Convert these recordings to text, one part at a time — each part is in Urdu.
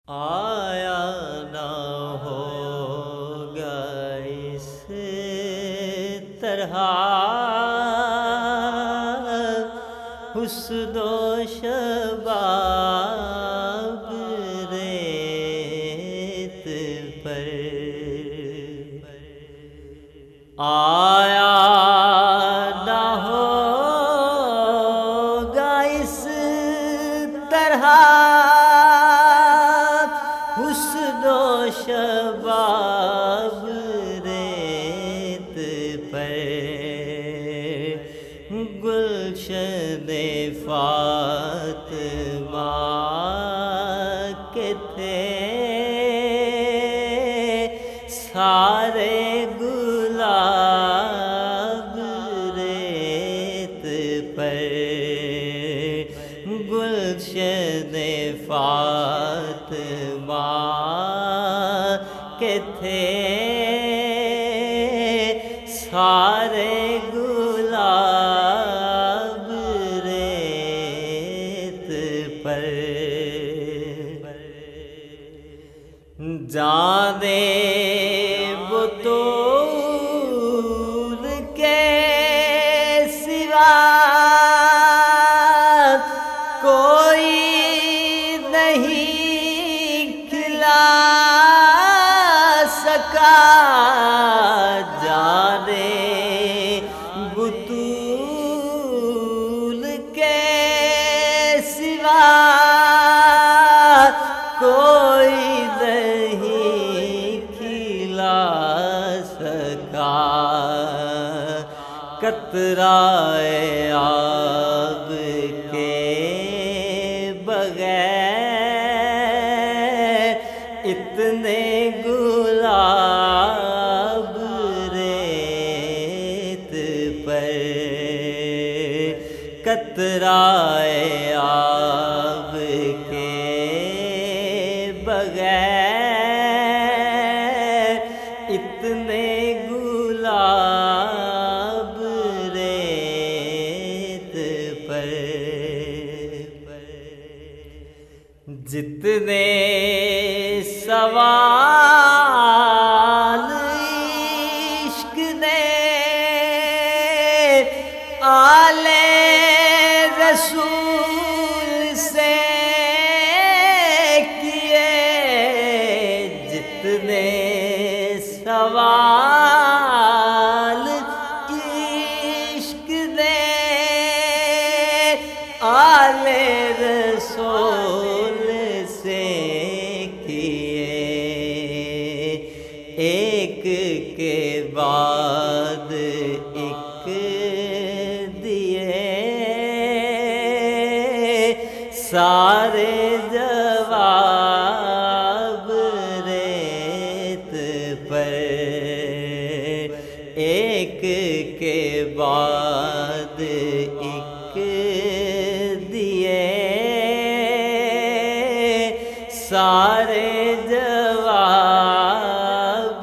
آیا نہ ہوگا اس طرح حسن و شباب ریت پر آیا نہ ہوگا اس طرح حسن و شباب ریت پر گلشن فاطمہ کے تھے سارے گلاب ریت پر گلشن فاطمہ کے تھے سارے گلاب ریت پر جانے بطول کے سوا کوئی نہیں کھلا سکا جانے بطول کے سوا کوئی نہیں کھلا سکا قطرۂ آب کے بغیر اتنے گلاب ریت پر قطرۂ آب کے بغیر اتنے گلاب ریت پر جتنے سوال عشق نے آل رسول سے کیے جتنے سوال عشق نے آل رسول سے کیے ایک کے بعد ایک دیے سارے جواب ریت پر ایک کے بعد ایک دیے سارے جواب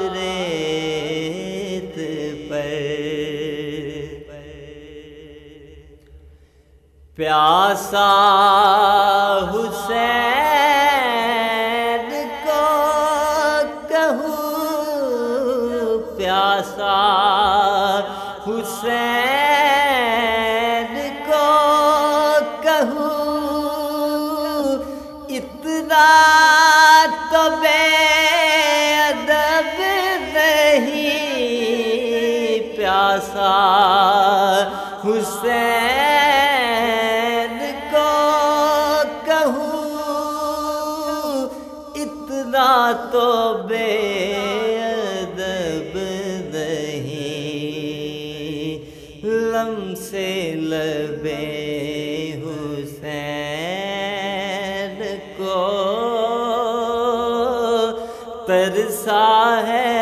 ریت پر پیاسا حسین کو کہوں پیاسا حسین کو کہوں اتنا تو بے ادب نہیں پیاسا حسین کو کہوں اتنا تو بے ادب نہیں لمس لبے حسین کو ترسا ہے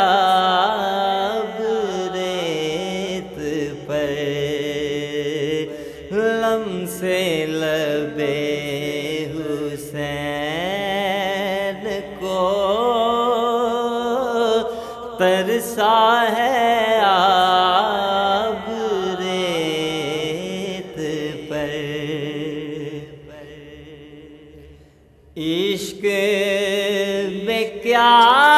آب ریت پر لمس لبے حسین کو ترسا ہے آب ریت پر عشق میں کیا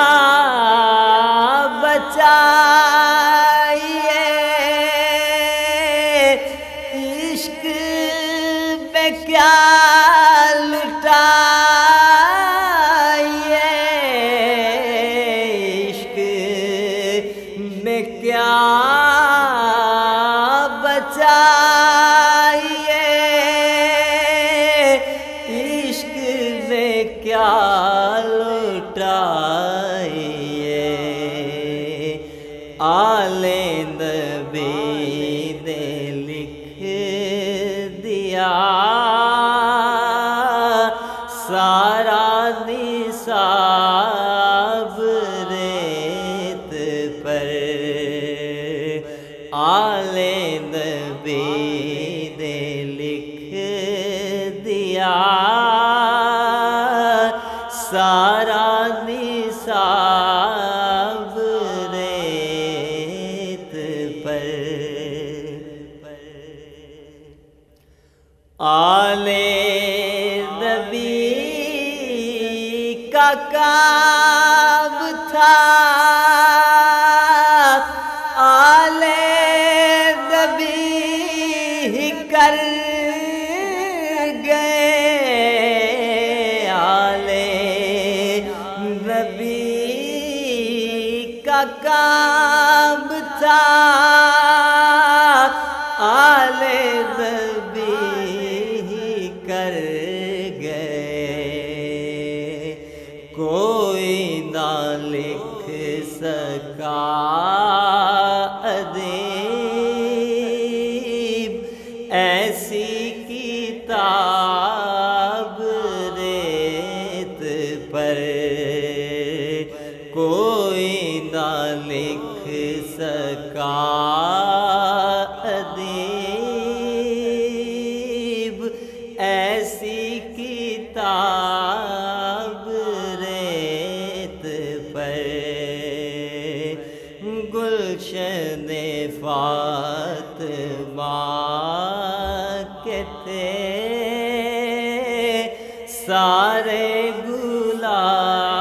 بچائیے، عشق میں کیا لٹائیے، عشق میں کیا بچائیے، عشق میں کیا لٹائیے، آل نبی نے لکھ دیا سارا نصاب ریت پر، آل نبی نے لکھ دیا سارا نصاب ریت پر، آل نبی کا کام تھا، آل نبی ہی کر گئے، آل نبی کا کام تھا، آل نبی ہی کر گئے، کوئی نہ لکھ سکا ادیب ایسی کتاب ریت پر، کوئی نہ لکھ سکا ادیب ایسی کتاب ریت پر، گلشن فاطمہ کے تھے سارے گلاب